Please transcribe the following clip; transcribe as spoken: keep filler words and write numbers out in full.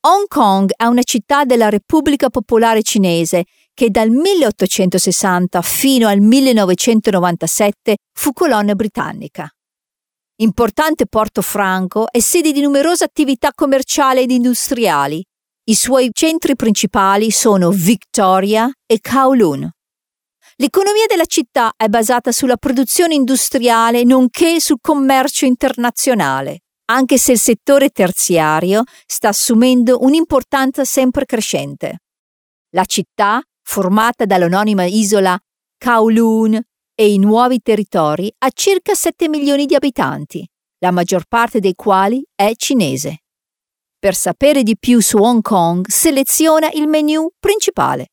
Hong Kong è una città della Repubblica Popolare Cinese che dal milleottocentosessanta fino al millenovecentonovantasette fu colonia britannica. Importante porto franco e sede di numerose attività commerciali ed industriali. I suoi centri principali sono Victoria e Kowloon. L'economia della città è basata sulla produzione industriale nonché sul commercio internazionale, anche se il settore terziario sta assumendo un'importanza sempre crescente. La città, formata dall'anonima isola Kowloon e i nuovi territori, ha circa sette milioni di abitanti, la maggior parte dei quali è cinese. Per sapere di più su Hong Kong, seleziona il menu principale.